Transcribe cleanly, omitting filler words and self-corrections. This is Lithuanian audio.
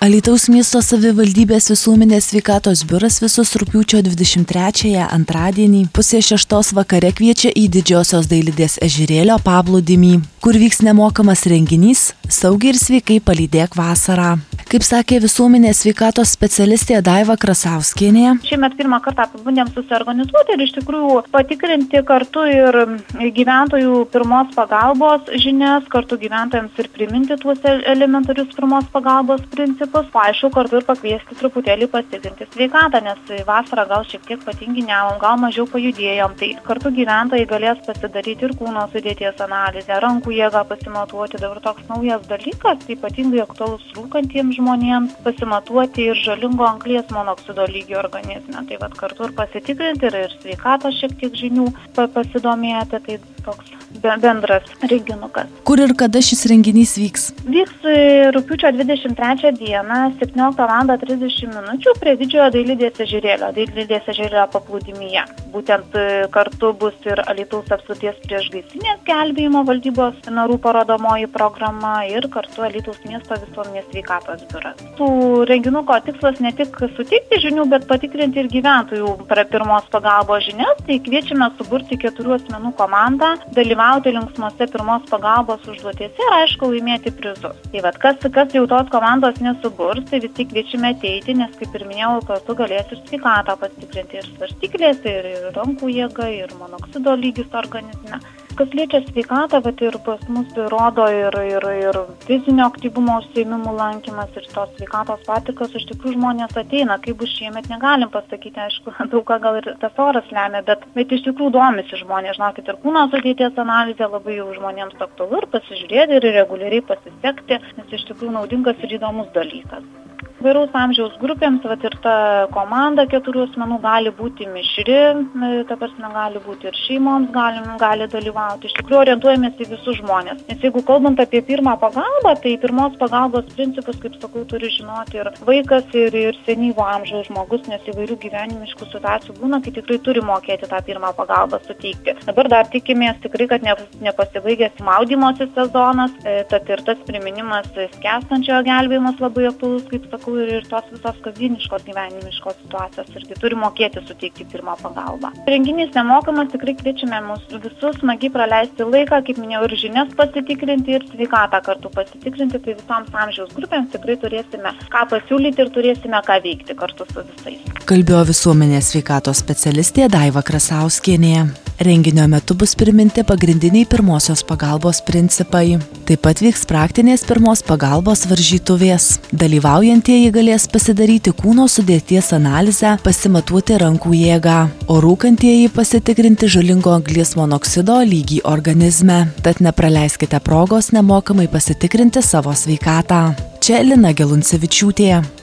Alytaus miesto savivaldybės visuomenės sveikatos biuras visus rugpjūčio 23-ąją antradienį 5:30 vakare kviečia į Didžiosios Dailidės ežerėlio paplūdimį, kur vyks nemokamas renginys Saugiai ir sveikai palydėk vasarą. Kaip sakė visuomenės sveikatos specialistė Daiva Krasauskienė. Šiemet pirmą kartą pabandėm susiorganizuoti ir iš tikrųjų patikrinti kartu ir gyventojų pirmos pagalbos žinias, kartu gyventojams ir priminti tuos elementarius pirmos pagalbos principus. Aišku, kartu ir pakviesti truputėlį pasitikrinti sveikatą, nes vasarą gal šiek tiek patinginiavom, gal mažiau pajudėjom. Tai kartu gyventojai galės pasidaryti ir kūno sudėties analizę, rankų jėgą pasimatuoti. Dabar toks naujas dalykas, tai ypatingai aktualus rūkantiems žmonėms, pasimatuoti ir žalingo anglies monoksido lygį organizme. Tai vat kartu ir pasitikrinti ir sveikatos šiek tiek žinių pasidomėti, tai toks bendras renginukas. Kur ir kada šis renginys vyks? Vyks rugpjūčio 23 dieną 17:30 prie Didžiojo Dailidės ežerėlio, Dailidės ežerėlio paplūdimyje. Būtent kartu bus ir Alytaus apskrities priešgaisrinės gelbėjimo valdybos narų parodomoji programa ir kartu Alytaus miesto visuomenės sveikatos biuras. Tų renginuko tikslas ne tik suteikti žinių, bet patikrinti ir gyventojų pirmos pagalbos žinias. Tai kviečiame suburti 4 asmenų komandą, dalyvauti linksmose pirmos pagalbos užduotėse ir aišku laimėti prizus. Tai vat, kas jau tos komandos nesuburs, tai vis tik kviečiame ateiti, nes kaip ir minėjau, kartu galės ir sveikatą pasitikrinti ir svarstyklės, ir rankų jėga, ir monoksido lygis organizme. Kas liečia sveikatą, vat ir pas mus rodo ir fizinio aktyvumo užsiėmimų lankymas ir tos sveikatos patikros, iš tikrųjų žmonės ateina, kaip bus šiemet negalim pasakyti, aišku, daug ką gal ir tas oras lemia, bet iš tikrųjų domisi žmonės, žinokit, ir kūno sudėties analizė labai jau žmonėms aktualu ir pasižiūrėti ir reguliariai pasisekti, nes iš tikrųjų naudingas ir įdomus dalykas. Vairaus amžiaus grupėms, vat ir ta komanda 4 asmenų gali būti mišri, ta prasme gali būti ir šeimoms gali dalyvauti. Iš tikrųjų orientuojamės į visus žmonės. Nes jeigu kalbant apie pirmą pagalbą, tai pirmos pagalbos principus, kaip sakau, turi žinoti ir vaikas, ir senyvo amžiaus žmogus, nes įvairių gyvenimiškų situacijų būna, kai tikrai turi mokėti tą pirmą pagalbą suteikti. Dabar dar tikimės tikrai, kad nepasibaigęs maudymosi sezonas, tad ir tas priminimas skęstančiojo gelbėjimas labai aktualus, kaip sakau, ir tos visos kasdieniškos gyvenimiškos situacijos irgi turi mokėti suteikti pirmą pagalbą. Renginys nemokamas, tikrai kviečiame mus visus smagiai praleisti laiką, kaip minėjau, ir žinias pasitikrinti, ir sveikatą kartu pasitikrinti, tai visoms amžiaus grupėms tikrai turėsime ką pasiūlyti ir turėsime ką veikti kartu su visais. Kalbėjo visuomenės sveikatos specialistė Daiva Krasauskienė. Renginio metu bus priminti pagrindiniai pirmosios pagalbos principai. Taip pat vyks praktinės pirmos pagalbos varžytuvės. Dalyvaujantieji galės pasidaryti kūno sudėties analizę, pasimatuoti rankų jėgą, o rūkantieji pasitikrinti žalingo anglies monoksido lygį organizme. Tad nepraleiskite progos nemokamai pasitikrinti savo sveikatą. Čia Lina Geluncevičiūtė.